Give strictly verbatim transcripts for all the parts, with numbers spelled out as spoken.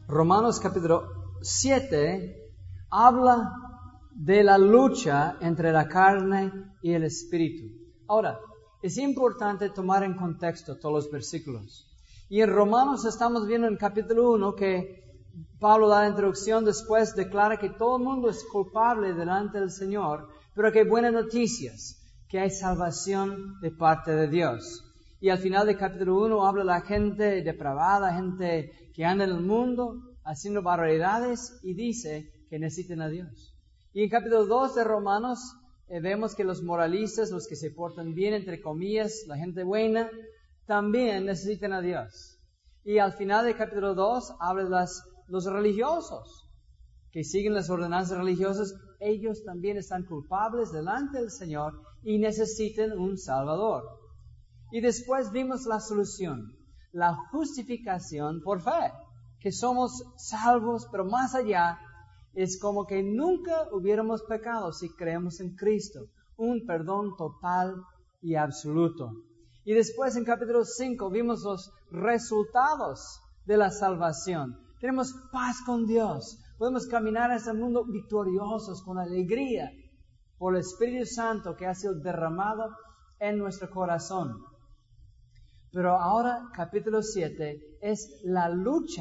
Romanos capítulo siete habla de la lucha entre la carne y el espíritu. Ahora, es importante tomar en contexto todos los versículos. Y en Romanos estamos viendo en capítulo uno que Pablo da la introducción, después declara que todo el mundo es culpable delante del Señor, pero que hay buenas noticias, que hay salvación de parte de Dios. Y al final del capítulo uno habla de la gente depravada, gente que anda en el mundo haciendo barbaridades y dice que necesitan a Dios. Y en capítulo dos de Romanos eh, vemos que los moralistas, los que se portan bien, entre comillas, la gente buena, también necesitan a Dios. Y al final del capítulo dos habla de las, los religiosos que siguen las ordenanzas religiosas. Ellos también están culpables delante del Señor y necesitan un Salvador. Y después vimos la solución, la justificación por fe, que somos salvos, pero más allá es como que nunca hubiéramos pecado si creemos en Cristo, un perdón total y absoluto. Y después en capítulo cinco vimos los resultados de la salvación. Tenemos paz con Dios, podemos caminar en este mundo victoriosos, con alegría, por el Espíritu Santo que ha sido derramado en nuestro corazón. Pero ahora, capítulo siete, es la lucha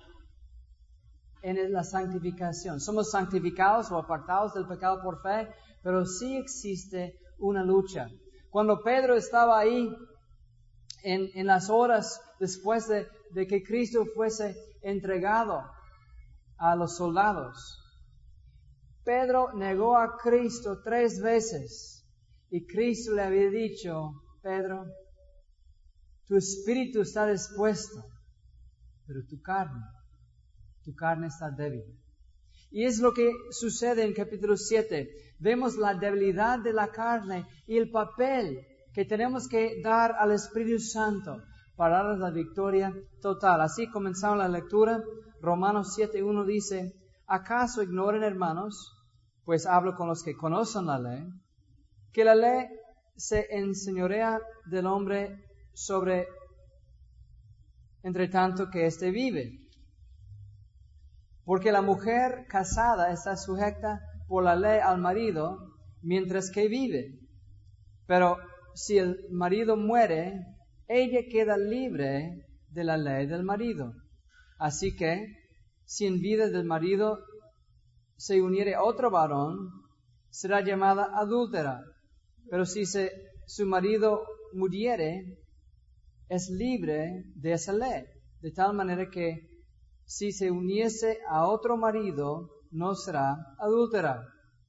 en la santificación. Somos santificados o apartados del pecado por fe, pero sí existe una lucha. Cuando Pedro estaba ahí, en, en las horas después de, de que Cristo fuese entregado a los soldados, Pedro negó a Cristo tres veces. Y Cristo le había dicho, Pedro, tu espíritu está dispuesto, pero tu carne, tu carne está débil. Y es lo que sucede en capítulo siete. Vemos la debilidad de la carne y el papel que tenemos que dar al Espíritu Santo para darnos la victoria total. Así comenzamos la lectura. Romanos siete uno dice, ¿acaso ignoran, hermanos, pues hablo con los que conocen la ley, que la ley se enseñorea del hombre sobre, entre tanto que éste vive? Porque la mujer casada está sujeta por la ley al marido mientras que vive. Pero si el marido muere, ella queda libre de la ley del marido. Así que, si en vida del marido se uniere otro varón, será llamada adúltera. Pero si se, su marido muriere, es libre de esa ley. De tal manera que, si se uniese a otro marido, no será adúltera.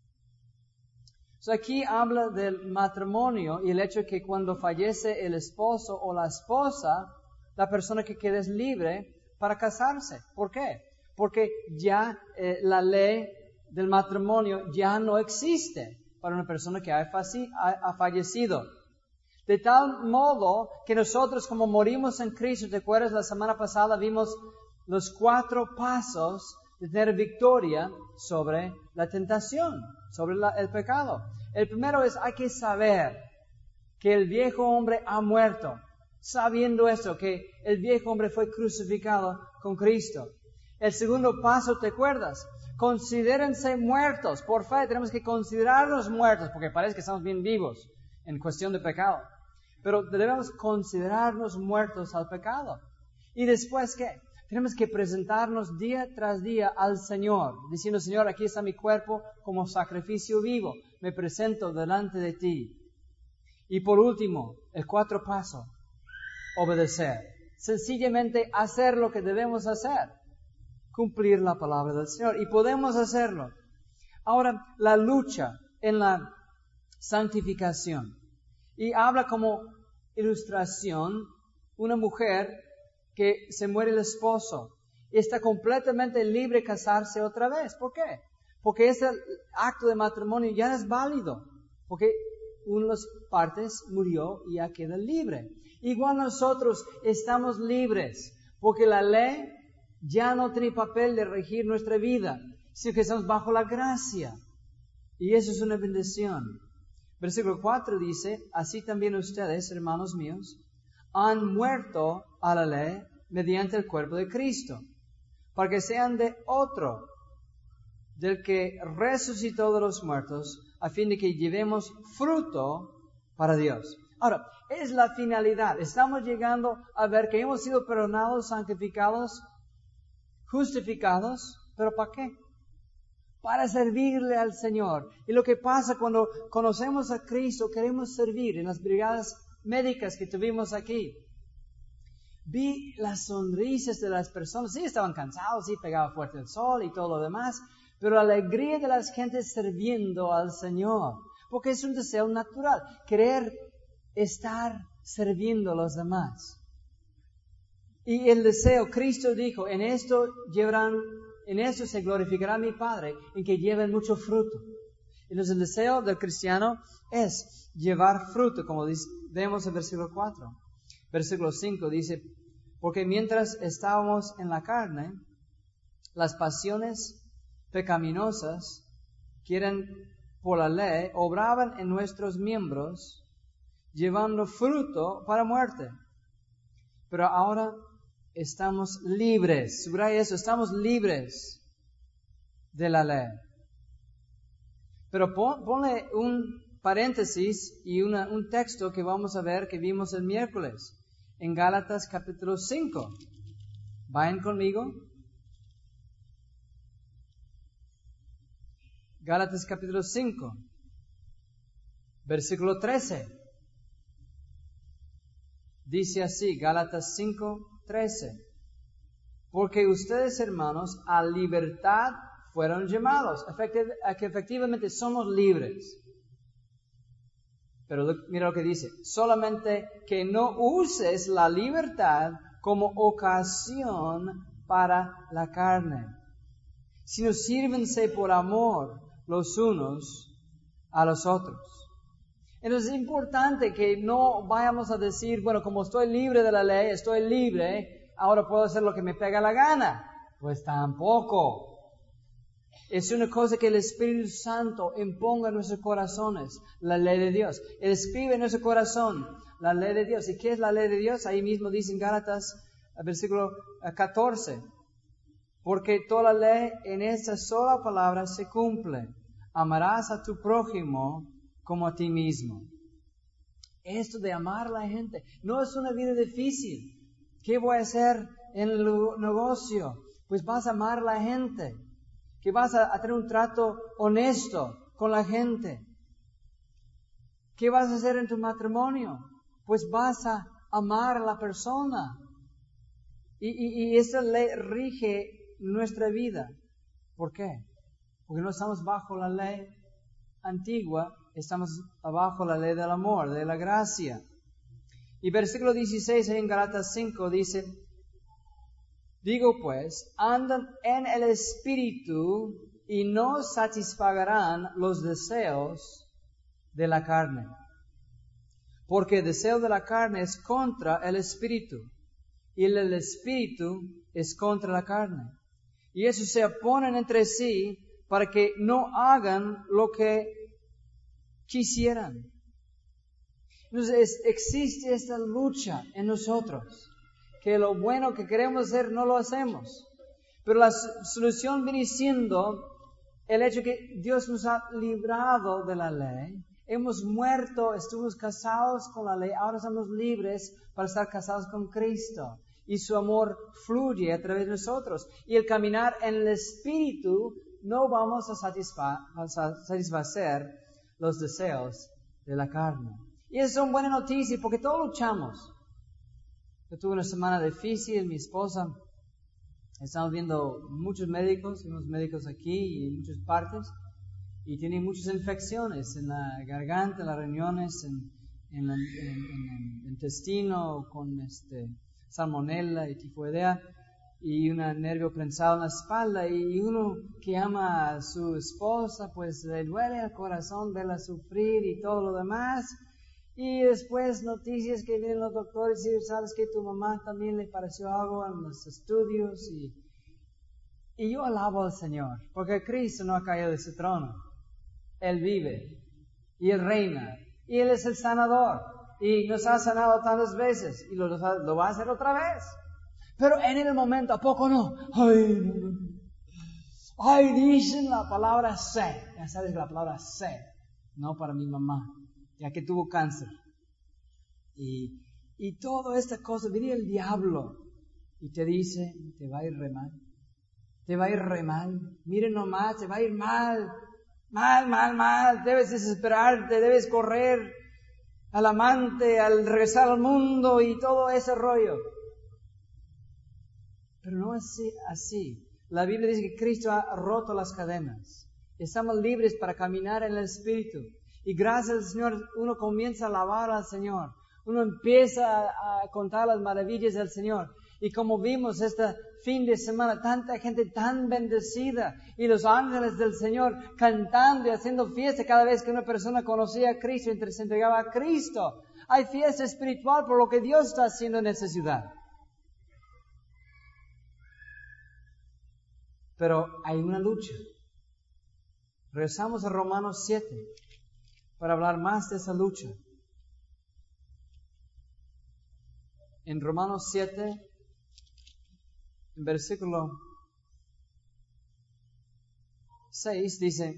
So aquí habla del matrimonio y el hecho de que cuando fallece el esposo o la esposa, la persona que queda es libre para casarse. ¿Por qué? Porque ya eh, la ley del matrimonio ya no existe para una persona que ha, ha, ha fallecido. De tal modo que nosotros, como morimos en Cristo, ¿te acuerdas? La semana pasada vimos los cuatro pasos de tener victoria sobre la tentación, sobre la, el pecado. El primero es, hay que saber que el viejo hombre ha muerto. Sabiendo esto, que el viejo hombre fue crucificado con Cristo. El segundo paso, ¿te acuerdas? Considérense muertos. Por fe tenemos que considerarnos muertos, porque parece que estamos bien vivos en cuestión de pecado. Pero debemos considerarnos muertos al pecado. ¿Y después qué? Tenemos que presentarnos día tras día al Señor, diciendo, Señor, aquí está mi cuerpo como sacrificio vivo. Me presento delante de ti. Y por último, el cuarto paso, obedecer. Sencillamente hacer lo que debemos hacer. Cumplir la palabra del Señor. Y podemos hacerlo. Ahora, la lucha en la santificación. Y habla como ilustración una mujer que se muere el esposo y está completamente libre de casarse otra vez. ¿Por qué? Porque ese acto de matrimonio ya no es válido. Porque una de las partes murió y ya queda libre. Igual nosotros estamos libres porque la ley ya no tiene papel de regir nuestra vida, sino que estamos bajo la gracia. Y eso es una bendición. Versículo cuatro dice, así también ustedes, hermanos míos, han muerto a la ley mediante el cuerpo de Cristo, para que sean de otro, del que resucitó de los muertos, a fin de que llevemos fruto para Dios. Ahora, es la finalidad. Estamos llegando a ver que hemos sido perdonados, santificados, justificados, ¿pero para qué? Para servirle al Señor. Y lo que pasa cuando conocemos a Cristo, queremos servir. En las brigadas médicas que tuvimos aquí, vi las sonrisas de las personas. Sí, estaban cansados, sí, pegaba fuerte el sol y todo lo demás, pero la alegría de las gentes sirviendo al Señor. Porque es un deseo natural, querer estar sirviendo a los demás. Y el deseo, Cristo dijo, en esto llevarán, en esto se glorificará mi Padre, en que lleven mucho fruto. Entonces el deseo del cristiano es llevar fruto, como dice, vemos en versículo cuatro. Versículo cinco dice, porque mientras estábamos en la carne, las pasiones pecaminosas que eran por la ley obraban en nuestros miembros, llevando fruto para muerte. Pero ahora estamos libres. Subraya eso, estamos libres de la ley. Pero pon, ponle un paréntesis y una, un texto que vamos a ver que vimos el miércoles en Gálatas capítulo cinco. ¿Vayan conmigo? Gálatas capítulo cinco, versículo trece. Dice así, Gálatas cinco, trece. Porque ustedes, hermanos, a libertad fueron llamados. Efectiv- a que efectivamente somos libres. Pero mira lo que dice. Solamente que no uses la libertad como ocasión para la carne, sino sírvense por amor los unos a los otros. Entonces es importante que no vayamos a decir, bueno, como estoy libre de la ley, estoy libre, ahora puedo hacer lo que me pega la gana. Pues tampoco. Es una cosa que el Espíritu Santo imponga en nuestros corazones, la ley de Dios. Él escribe en nuestro corazón la ley de Dios. ¿Y qué es la ley de Dios? Ahí mismo dice en Gálatas, versículo catorce. Porque toda la ley en esta sola palabra se cumple. Amarás a tu prójimo como a ti mismo. Esto de amar a la gente no es una vida difícil. ¿Qué voy a hacer en el negocio? Pues vas a amar a la gente. Que vas a, a tener un trato honesto con la gente. ¿Qué vas a hacer en tu matrimonio? Pues vas a amar a la persona. Y, y, y esa ley rige nuestra vida. ¿Por qué? Porque no estamos bajo la ley antigua, estamos bajo la ley del amor, de la gracia. Y versículo dieciséis en Gálatas cinco dice, digo pues, andan en el Espíritu y no satisfagarán los deseos de la carne. Porque el deseo de la carne es contra el Espíritu y el del Espíritu es contra la carne. Y esos se oponen entre sí para que no hagan lo que quisieran. Entonces existe esta lucha en nosotros, que lo bueno que queremos hacer no lo hacemos. Pero la solución viene siendo el hecho que Dios nos ha librado de la ley. Hemos muerto, estuvimos casados con la ley, ahora somos libres para estar casados con Cristo. Y su amor fluye a través de nosotros. Y el caminar en el Espíritu, no vamos a, satisfa- a satisfacer los deseos de la carne. Y eso es una buena noticia porque todos luchamos. Yo tuve una semana difícil, mi esposa, estamos viendo muchos médicos, unos médicos aquí y en muchas partes, y tienen muchas infecciones en la garganta, en las riñones, en, en, en, en el intestino, con este, salmonella y tifoidea, y un nervio prensado en la espalda, y uno que ama a su esposa, pues le duele el corazón verla sufrir y todo lo demás. Y después noticias que vienen los doctores y sabes que tu mamá también le pareció algo en los estudios. Y, y yo alabo al Señor, porque Cristo no ha caído de su trono. Él vive y Él reina y Él es el sanador y nos ha sanado tantas veces y lo, lo va a hacer otra vez. Pero en el momento, ¿a poco no? Ay, no, no. Ay, dicen la palabra sed. Ya sabes la palabra sed. No para mi mamá, ya que tuvo cáncer. Y, y toda esta cosa, viene el diablo y te dice, te va a ir re mal. Te va a ir re mal. Miren nomás, te va a ir mal. Mal, mal, mal. Debes desesperarte, debes correr al amante, al regresar al mundo y todo ese rollo. Pero no es así, así. La Biblia dice que Cristo ha roto las cadenas. Estamos libres para caminar en el Espíritu. Y gracias al Señor uno comienza a alabar al Señor. Uno empieza a, a contar las maravillas del Señor. Y como vimos este fin de semana, tanta gente tan bendecida. Y los ángeles del Señor cantando y haciendo fiesta cada vez que una persona conocía a Cristo y se entregaba a Cristo. Hay fiesta espiritual por lo que Dios está haciendo en esa ciudad. Pero hay una lucha. Regresamos a Romanos siete para hablar más de esa lucha. En Romanos siete, en versículo seis dice,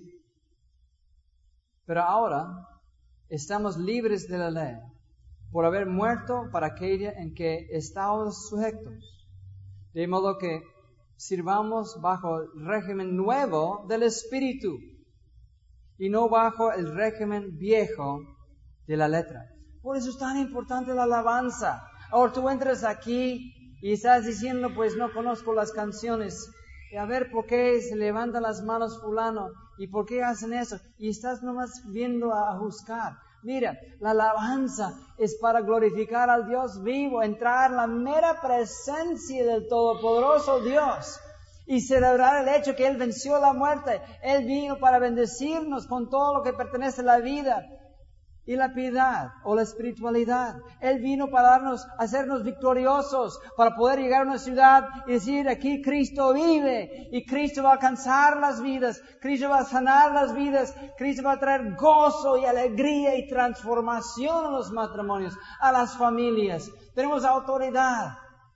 pero ahora estamos libres de la ley por haber muerto para aquella en que estábamos sujetos. De modo que sirvamos bajo el régimen nuevo del Espíritu y no bajo el régimen viejo de la letra. Por eso es tan importante la alabanza. Ahora tú entras aquí y estás diciendo, pues no conozco las canciones. Y a ver por qué se levantan las manos fulano y por qué hacen eso. Y estás nomás viendo a juzgar. Mira, la alabanza es para glorificar al Dios vivo, entrar en la mera presencia del Todopoderoso Dios y celebrar el hecho que Él venció la muerte. Él vino para bendecirnos con todo lo que pertenece a la vida y la piedad o la espiritualidad. Él vino para darnos, hacernos victoriosos, para poder llegar a una ciudad y decir, aquí Cristo vive, y Cristo va a alcanzar las vidas, Cristo va a sanar las vidas, Cristo va a traer gozo y alegría y transformación a los matrimonios, a las familias. Tenemos autoridad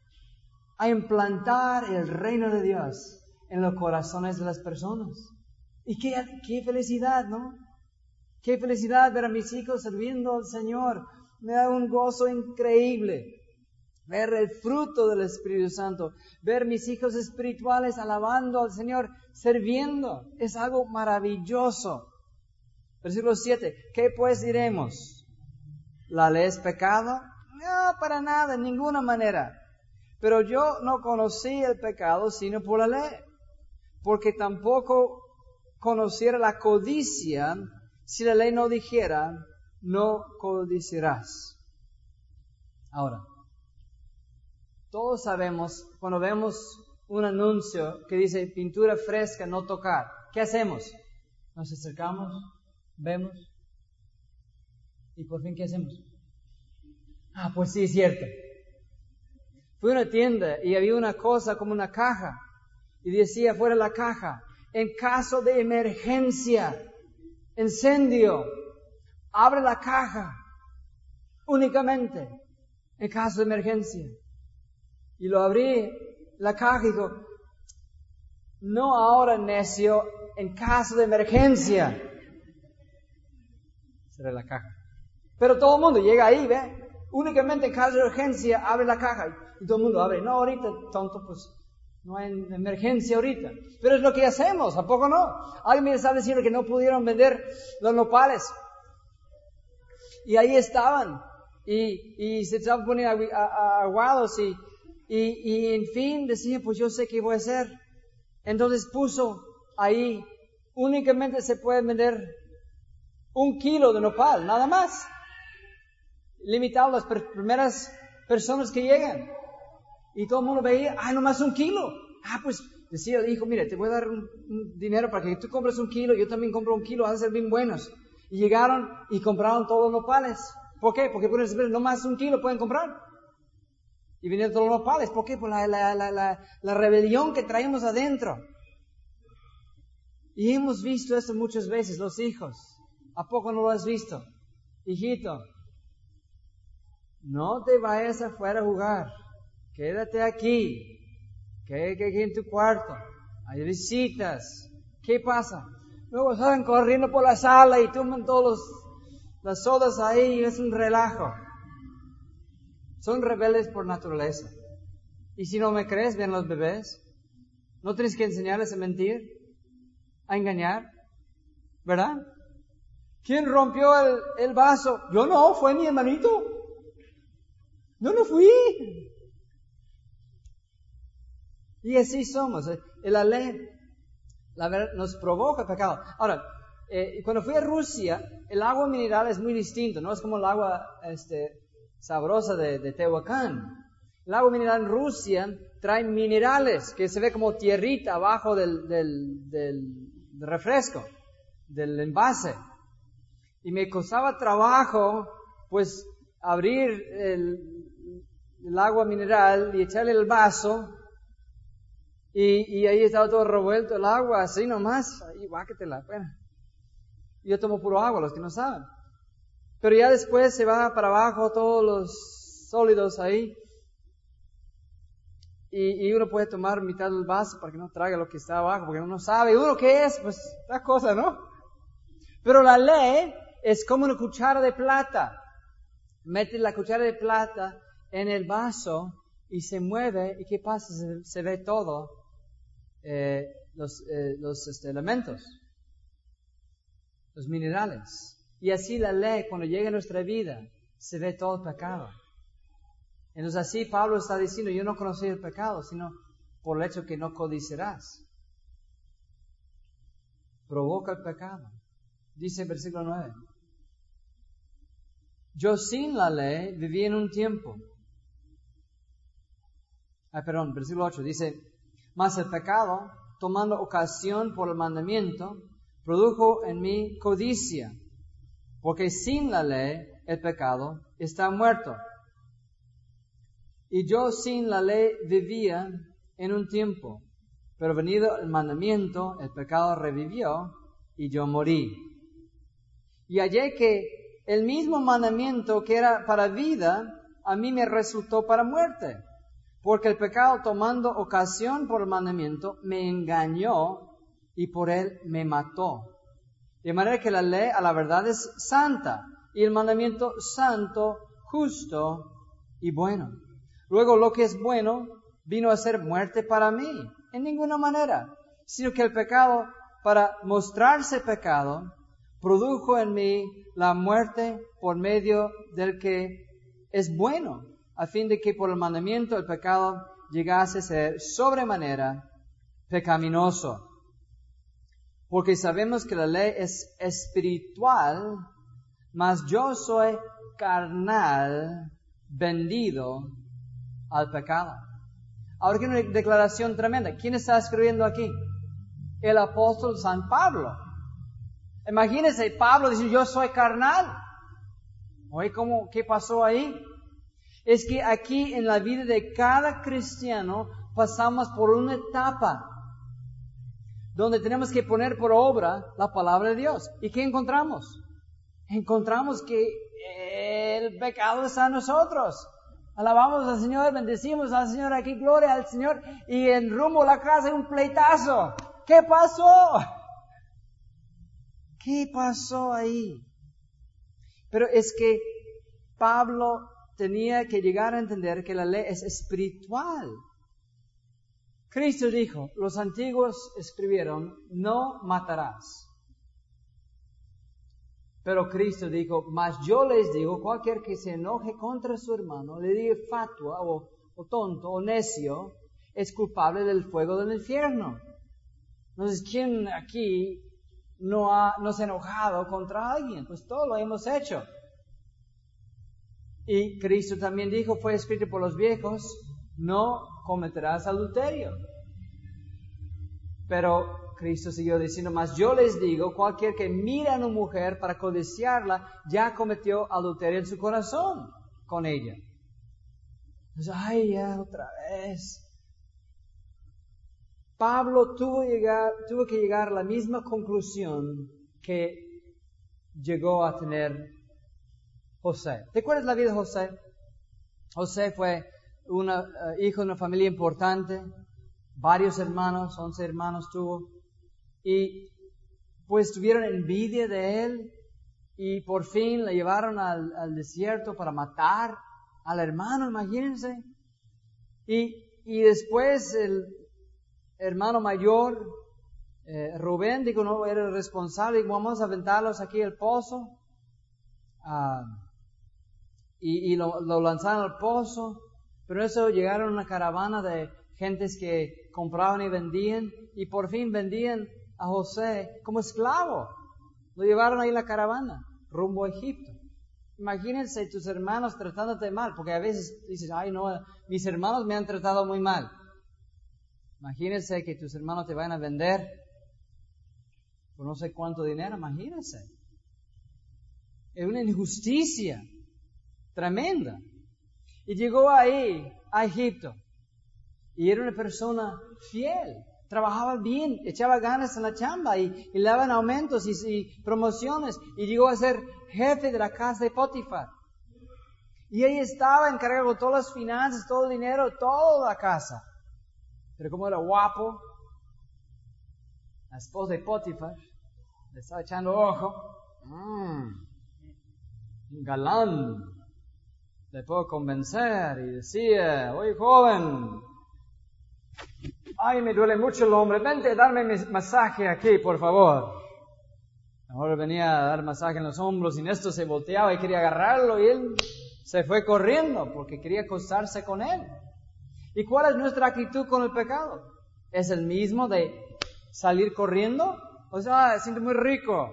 a implantar el reino de Dios en los corazones de las personas. Y qué, qué felicidad, ¿no? Qué felicidad ver a mis hijos sirviendo al Señor. Me da un gozo increíble. Ver el fruto del Espíritu Santo. Ver mis hijos espirituales alabando al Señor, sirviendo. Es algo maravilloso. Versículo siete. ¿Qué pues diremos? ¿La ley es pecado? No, para nada, en ninguna manera. Pero yo no conocí el pecado sino por la ley. Porque tampoco conociera la codicia si la ley no dijera, no codiciarás. Ahora, todos sabemos, cuando vemos un anuncio que dice pintura fresca, no tocar, ¿qué hacemos? Nos acercamos, vemos, y por fin, ¿qué hacemos? Ah, pues sí, es cierto. Fui a una tienda y había una cosa como una caja, y decía fuera de la caja, en caso de emergencia, incendio, abre la caja únicamente en caso de emergencia. Y lo abrí la caja y dijo, no ahora necio, en caso de emergencia. Cerré la caja. Pero todo el mundo llega ahí, ¿ve? Únicamente en caso de emergencia abre la caja. Y todo el mundo abre. No, ahorita, tonto, pues no hay emergencia ahorita. Pero es lo que hacemos, ¿a poco no? Alguien me estaba diciendo que no pudieron vender los nopales. Y ahí estaban. Y, y se estaban poniendo aguados. Y, y, y en fin decían, pues yo sé qué voy a hacer. Entonces puso ahí, únicamente se puede vender un kilo de nopal, nada más. Limitado a las per- primeras personas que llegan. Y todo el mundo veía, ah, nomás un kilo. Ah, pues decía el hijo, mira, te voy a dar un, un dinero para que tú compres un kilo, yo también compro un kilo, van a ser bien buenos. Y llegaron y compraron todos los nopales. ¿Por qué? Porque pueden saber, nomás un kilo pueden comprar. Y vinieron todos los nopales. ¿Por qué? Por la, la, la, la, la rebelión que traemos adentro. Y hemos visto esto muchas veces, los hijos. ¿A poco no lo has visto? Hijito, no te vayas afuera a jugar. quédate aquí, quédate aquí en tu cuarto, hay visitas. ¿Qué pasa? Luego salen corriendo por la sala y toman todas las sodas ahí y es un relajo. Son rebeldes por naturaleza. Y si no me crees, ven los bebés. No tienes que enseñarles a mentir, a engañar, ¿verdad? ¿Quién rompió el, el vaso? Yo no, fue mi hermanito. Yo no fui. Y así somos. La ley, la verdad, nos provoca pecado. Ahora, eh, cuando fui a Rusia, el agua mineral es muy distinto. No es como el agua este, sabrosa de, de Tehuacán. El agua mineral en Rusia trae minerales que se ve como tierrita abajo del, del, del, del refresco, del envase. Y me costaba trabajo, pues, abrir el, el agua mineral y echarle el vaso. Y, y ahí estaba todo revuelto el agua, así nomás. Ahí, guácatela, bueno. Yo tomo puro agua, los que no saben. Pero ya después se va para abajo todos los sólidos ahí. Y, y uno puede tomar mitad del vaso para que no trague lo que está abajo, porque uno no sabe. ¿Uno qué es? Pues, esta cosa, ¿no? Pero la ley es como una cuchara de plata. Metes la cuchara de plata en el vaso y se mueve. ¿Y qué pasa? Se, se ve todo. Eh, los eh, los este, elementos. Los minerales. Y así la ley, cuando llega a nuestra vida, se ve todo el pecado. Entonces así Pablo está diciendo, yo no conocí el pecado, sino por el hecho que no codiciarás. Provoca el pecado. Dice el versículo nueve. Yo sin la ley viví en un tiempo. Ah, perdón, versículo ocho dice, mas el pecado, tomando ocasión por el mandamiento, produjo en mí codicia, porque sin la ley el pecado está muerto. Y yo sin la ley vivía en un tiempo, pero venido el mandamiento, el pecado revivió y yo morí. Y hallé que el mismo mandamiento que era para vida, a mí me resultó para muerte, porque el pecado tomando ocasión por el mandamiento me engañó y por él me mató. De manera que la ley a la verdad es santa y el mandamiento santo, justo y bueno. Luego lo que es bueno vino a ser muerte para mí, en ninguna manera, sino que el pecado, para mostrarse pecado, produjo en mí la muerte por medio del que es bueno, a fin de que por el mandamiento el pecado llegase a ser sobremanera pecaminoso. Porque sabemos que la ley es espiritual, mas yo soy carnal, vendido al pecado. Ahora que una declaración tremenda. ¿Quién está escribiendo aquí? El apóstol San Pablo. Imagínense, Pablo dice, yo soy carnal. Oye, ¿cómo, qué pasó ahí? Es que aquí en la vida de cada cristiano pasamos por una etapa donde tenemos que poner por obra la palabra de Dios. ¿Y qué encontramos? Encontramos que el pecado está en nosotros. Alabamos al Señor, bendecimos al Señor, aquí gloria al Señor, y en rumbo a la casa hay un pleitazo. ¿Qué pasó? ¿Qué pasó ahí? Pero es que Pablo tenía que llegar a entender que la ley es espiritual. Cristo dijo, los antiguos escribieron, no matarás. Pero Cristo dijo, mas yo les digo, cualquier que se enoje contra su hermano, le diga fatua o, o tonto o necio, es culpable del fuego del infierno. Entonces, ¿quién aquí no, ha, no se ha enojado contra alguien? Pues todo lo hemos hecho. Y Cristo también dijo, fue escrito por los viejos, no cometerás adulterio. Pero Cristo siguió diciendo, mas yo les digo, cualquier que mira a una mujer para codiciarla, ya cometió adulterio en su corazón con ella. Entonces, ay, ya otra vez. Pablo tuvo, llegar, tuvo que llegar a la misma conclusión que llegó a tener José. ¿Te acuerdas la vida de José? José fue una, uh, hijo de una familia importante, varios hermanos, once hermanos tuvo, y pues tuvieron envidia de él, y por fin le llevaron al, al desierto para matar al hermano, imagínense. Y, y después el hermano mayor, eh, Rubén, dijo, no, era el responsable, y vamos a aventarlos aquí al pozo. Uh, y y lo, lo lanzaron al pozo. Pero eso llegaron una caravana de gentes que compraban y vendían, y por fin vendían a José como esclavo. Lo llevaron ahí en la caravana, rumbo a Egipto. Imagínense tus hermanos tratándote mal, porque a veces dices, ay no, mis hermanos me han tratado muy mal. Imagínense que tus hermanos te vayan a vender por no sé cuánto dinero, imagínense. Es una injusticia tremenda. Y llegó ahí, a Egipto, y era una persona fiel, trabajaba bien, echaba ganas en la chamba, y, y le daban aumentos y, y promociones, y llegó a ser jefe de la casa de Potifar. Y ahí estaba encargado de todas las finanzas, todo el dinero, toda la casa. Pero como era guapo, la esposa de Potifar le estaba echando ojo. Mmm, un galán. Le puedo convencer, y decía, oye joven, ay me duele mucho el hombro, vente a darme mi masaje aquí por favor. Ahora venía a dar masaje en los hombros, y en esto se volteaba y quería agarrarlo, y él se fue corriendo porque quería acostarse con él. ¿Y cuál es nuestra actitud con el pecado? ¿Es el mismo de salir corriendo? O sea, ah, siento muy rico.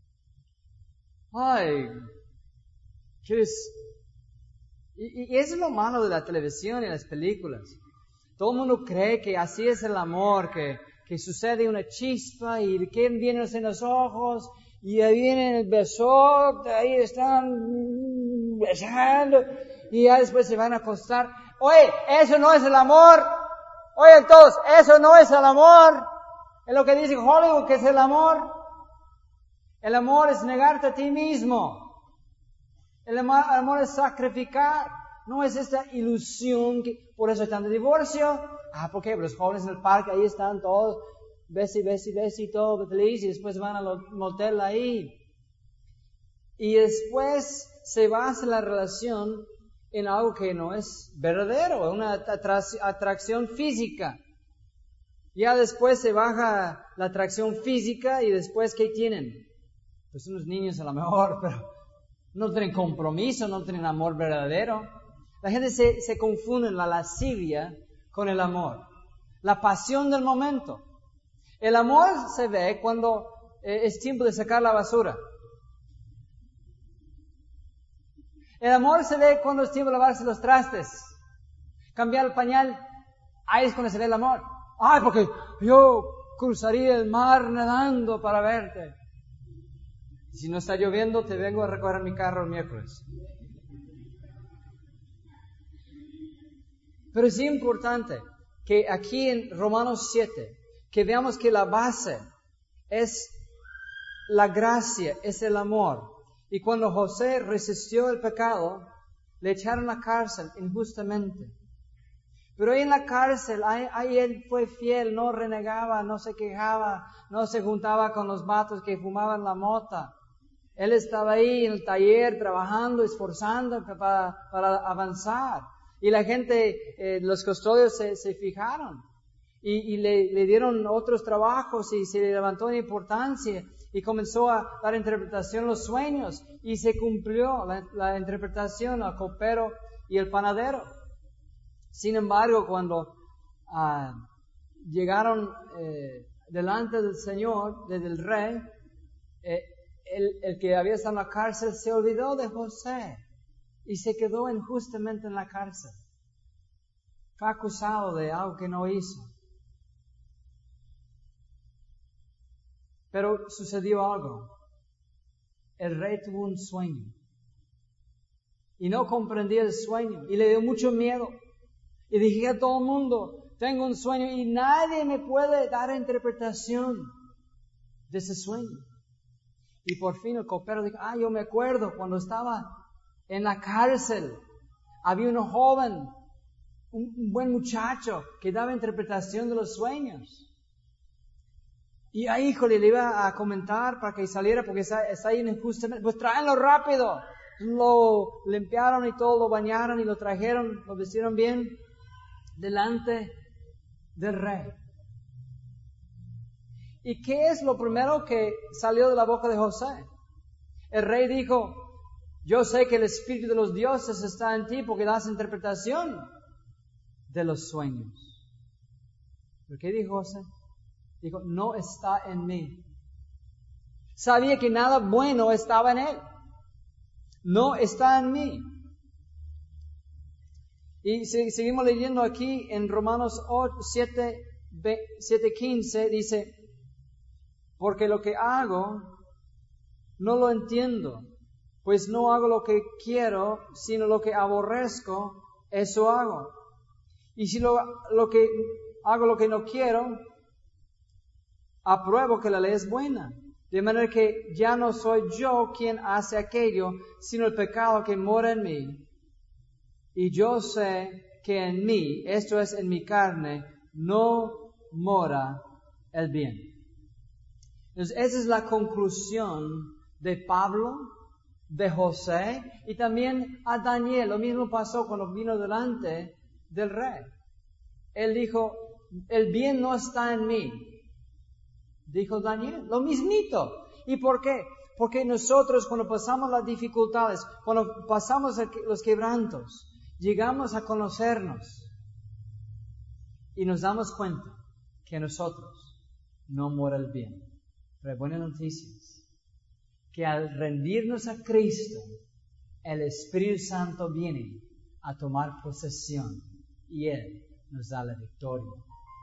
Ay, ¿quieres? Y, y eso es lo malo de la televisión y las películas. Todo el mundo cree que así es el amor, que, que sucede una chispa y que vienen en los ojos y ahí viene el besote, ahí están besando y ya después se van a acostar. Oye, eso no es el amor. Oye, todos, eso no es el amor. Es lo que dice Hollywood que es el amor. El amor es negarte a ti mismo. El amor, el amor es sacrificar, no es esta ilusión que por eso hay tanto divorcio. Ah, ¿por qué? Los jóvenes en el parque ahí están todos, besi, besi, besi, todo feliz, y después van al motel ahí. Y después se basa la relación en algo que no es verdadero, una atra- atracción física. Ya después se baja la atracción física y después ¿qué tienen? Pues unos niños a lo mejor, pero no tienen compromiso, no tienen amor verdadero. La gente se, se confunde en la lascivia con el amor. La pasión del momento. El amor se ve cuando eh, es tiempo de sacar la basura. El amor se ve cuando es tiempo de lavarse los trastes. Cambiar el pañal. Ahí es cuando se ve el amor. Ay, porque yo cruzaría el mar nadando para verte. Si no está lloviendo, te vengo a recoger mi carro el miércoles. Pero es importante que aquí en Romanos siete, que veamos que la base es la gracia, es el amor. Y cuando José resistió el pecado, le echaron a la cárcel injustamente. Pero ahí en la cárcel, ahí, ahí él fue fiel, no renegaba, no se quejaba, no se juntaba con los vatos que fumaban la mota. Él estaba ahí en el taller trabajando, esforzando para, para avanzar. Y la gente, eh, los custodios se, se fijaron. Y, y le, le dieron otros trabajos y se le levantó en importancia. Y comenzó a dar interpretación a los sueños. Y se cumplió la, la interpretación al copero y el panadero. Sin embargo, cuando ah, llegaron eh, delante del Señor, del rey, eh, El, el que había estado en la cárcel se olvidó de José y se quedó injustamente en la cárcel. Fue acusado de algo que no hizo. Pero sucedió algo. El rey tuvo un sueño y no comprendía el sueño y le dio mucho miedo. Y dije a todo el mundo, tengo un sueño y nadie me puede dar interpretación de ese sueño. Y por fin el copero dijo, ah, yo me acuerdo cuando estaba en la cárcel, había un joven un, un buen muchacho que daba interpretación de los sueños. Y ahí, híjole, le iba a comentar para que saliera porque está, está ahí injustamente. Pues tráenlo rápido. Lo limpiaron y todo, lo bañaron y lo trajeron, lo vistieron bien delante del rey. ¿Y qué es lo primero que salió de la boca de José? El rey dijo, yo sé que el espíritu de los dioses está en ti porque das interpretación de los sueños. ¿Pero qué dijo José? Dijo, no está en mí. Sabía que nada bueno estaba en él. No está en mí. Y si, seguimos leyendo aquí en Romanos siete, quince, dice, porque lo que hago no lo entiendo, pues no hago lo que quiero, sino lo que aborrezco, eso hago. Y si lo, lo que hago lo que no quiero, apruebo que la ley es buena. De manera que ya no soy yo quien hace aquello, sino el pecado que mora en mí. Y yo sé que en mí, esto es en mi carne, no mora el bien. Entonces, esa es la conclusión de Pablo, de José y también a Daniel. Lo mismo pasó cuando vino delante del rey. Él dijo, el bien no está en mí. Dijo Daniel, lo mismito. ¿Y por qué? Porque nosotros cuando pasamos las dificultades, cuando pasamos los quebrantos, llegamos a conocernos y nos damos cuenta que en nosotros no mora el bien. Pero hay buenas noticias, que al rendirnos a Cristo, el Espíritu Santo viene a tomar posesión y Él nos da la victoria.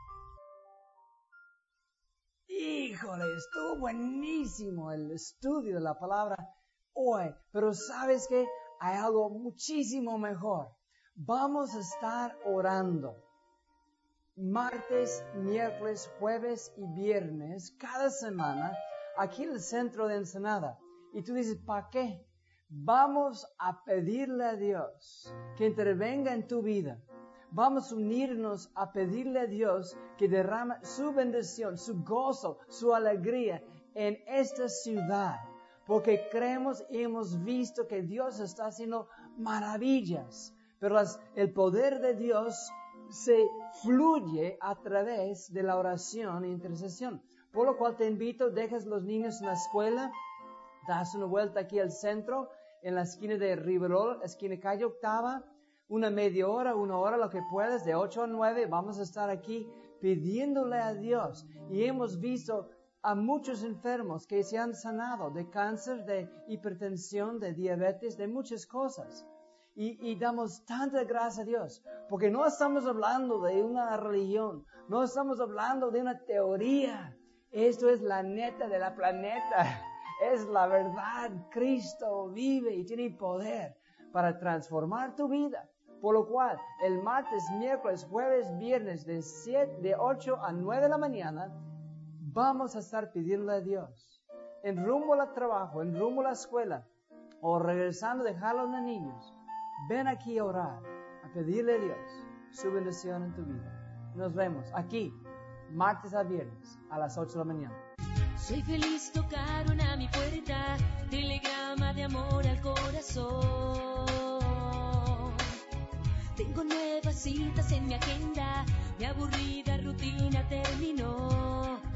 Híjole, estuvo buenísimo el estudio de la palabra hoy, pero ¿sabes qué? Hay algo muchísimo mejor. Vamos a estar orando martes, miércoles, jueves y viernes cada semana aquí en el centro de Ensenada. Y tú dices, ¿para qué? Vamos a pedirle a Dios que intervenga en tu vida. Vamos a unirnos a pedirle a Dios que derrame su bendición, su gozo, su alegría en esta ciudad. Porque creemos y hemos visto que Dios está haciendo maravillas. Pero las, el poder de Dios se fluye a través de la oración e intercesión. Por lo cual te invito, dejas los niños en la escuela, das una vuelta aquí al centro, en la esquina de Riverol, esquina calle Octava, una media hora, una hora, lo que puedas, de ocho a nueve, vamos a estar aquí pidiéndole a Dios. Y hemos visto a muchos enfermos que se han sanado de cáncer, de hipertensión, de diabetes, de muchas cosas. Y, y damos tanta gracia a Dios, porque no estamos hablando de una religión, no estamos hablando de una teoría. Esto es la neta de la planeta, es la verdad. Cristo vive y tiene poder para transformar tu vida. Por lo cual, el martes, miércoles, jueves, viernes, de, siete, de ocho a nueve de la mañana, vamos a estar pidiendo a Dios. En rumbo al trabajo, en rumbo a la escuela, o regresando a dejar a los niños, ven aquí a orar, a pedirle a Dios su bendición en tu vida. Nos vemos aquí, martes a viernes, a las ocho de la mañana. Soy feliz, tocaron a mi puerta, telegrama de amor al corazón. Tengo nuevas citas en mi agenda, mi aburrida rutina terminó.